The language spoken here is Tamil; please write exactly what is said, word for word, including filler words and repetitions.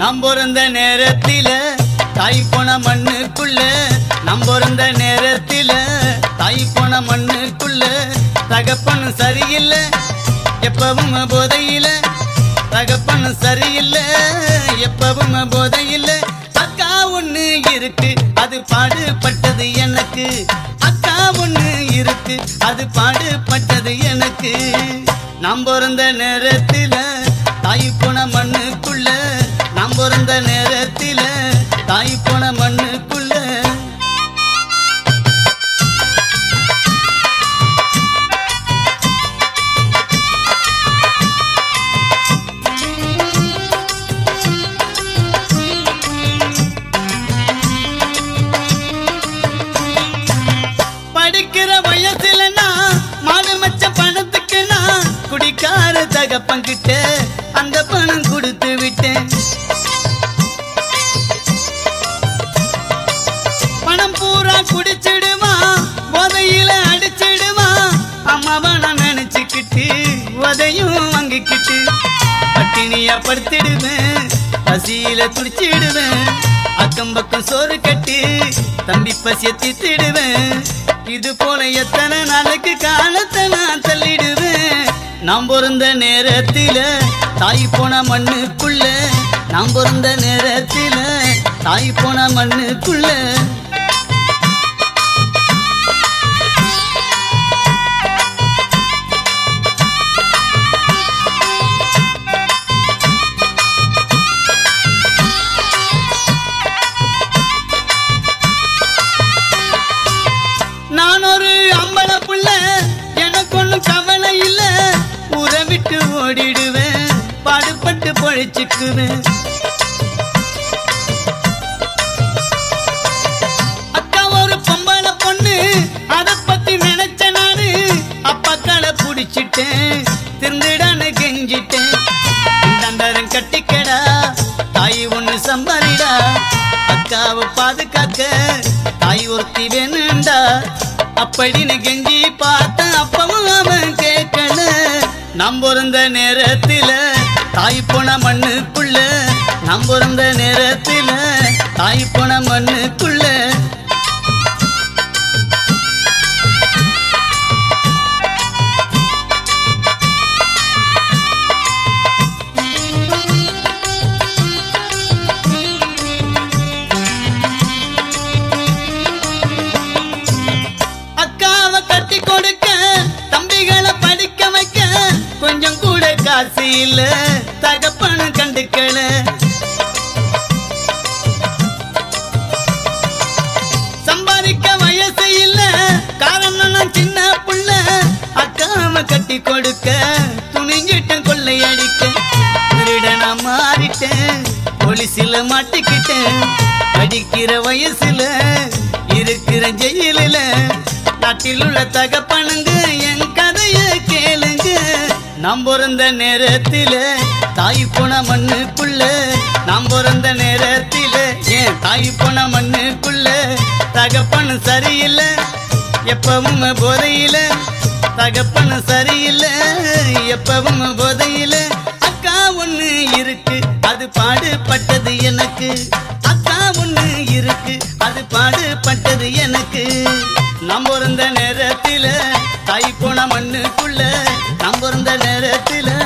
நம்பொருந்த நேரத்தில தாய் போன மண்ணுக்குள்ள நம்பொருந்த நேரத்தில தாய் போன மண்ணுக்குள்ள தகப்பன் சரியில்லை எப்பவும் போதையில தகப்பன் சரியில்லை எப்பவும் போதையில அக்கா ஒண்ணு இருக்கு அது பாடுபட்டது எனக்கு அக்கா ஒண்ணு இருக்கு அது பாடுபட்டது எனக்கு நம்பொருந்த நேரத்தில தாய் போன மண்ணுக்குள்ள நம்பொருந்த நேரத்தில தாய் போன மண்ணுக்குள்ள படிக்கிற வயசுல நான் மாடு மச்ச பணத்துக்கு நான் குடிக்கார தகப்பங்கிட்ட அந்த பணம் கொடுத்து விட்டேன் பணம் பூரா குடிச்சிடுவான் போதையில அடிச்சிடுவான் அம்மாவை நான் நினைச்சுக்கிட்டு உதையும் வாங்கிக்கிட்டு பட்டினியா படுத்திடுவேன் பசியில துடிச்சிடுவேன் அக்கம் பக்கம் சோறு கட்டி தம்பி பசிய தீத்திடுவேன் இது போல எத்தனை நாளைக்கு காலத்தை நான் தள்ளிடுவேன் நாம் பிறந்த நேரத்தில தாய் போன மண்ணுக்குள்ள நாம் பிறந்த நேரத்தில தாய் போன மண்ணுக்குள்ள நான் ஒரு அம்பள புள்ள எனக்கு ஒண்ணும் கவலை இல்ல ஊரை விட்டு ஓடிடுவேன் பாடுபட்டு பொழைச்சுக்குவேன் அக்கா ஒரு பொம்பளை பொண்ணு அத பத்தி நினைச்ச நானு அப்பாக்களை புடிச்சிட்டேன் திருந்திடான்னு கெஞ்சிட்டேன் தண்டரம் கட்டிக்கடா தாய் ஒண்ணு சம்பாரிடா அக்காவை பாதுகாக்க தாய் ஒருத்தி வேணுண்டா அப்படின்னு கெஞ்சி பார்த்த அப்பவும் அவன் கேட்கல நாம் பிறந்த நேரத்தில தாய் போன மண்ணுக்குள்ள நாம் பிறந்த நேரத்தில தாய் போன மண்ணுக்குள்ள கொடுக்க தம்பிகளை படிக்க வைக்க கொஞ்சம் கூட காசு இல்ல தகப்பனு கண்டுக்கல சம்பாதிக்க வயசு இல்ல காரணம் நான் சின்ன புள்ள அக்காம கட்டி கொடுக்க துணிஞ்சிட்டேன் கொள்ளையடிக்க திருடனா மாறிட்டேன் போலீஸ்ல மாட்டிக்கிட்டேன் படிக்கிற வயசுல இருக்கிற ஜெயில நாட்டில் உள்ள தகப்பனுங்க என் கதைய கேளுங்க நாம் பிறந்த நேரத்தில தாய் போன மண்ணுக்குள்ள நாம் பிறந்த நேரத்தில ஏன் தாய் போன மண்ணுக்குள்ள தகப்பனு சரியில்லை எப்பவும் போதையில தகப்பனு சரியில்லை எப்பவும் போதையில அக்கா ஒண்ணு இருக்கு அது பாடுபட்டது எனக்கு அக்கா ஒண்ணு இருக்கு அது பாடுபட்டது எனக்கு நாம் பிறந்த நேரத்தில தாய் போன மண்ணுக்குள்ள நாம் பிறந்த நேரத்தில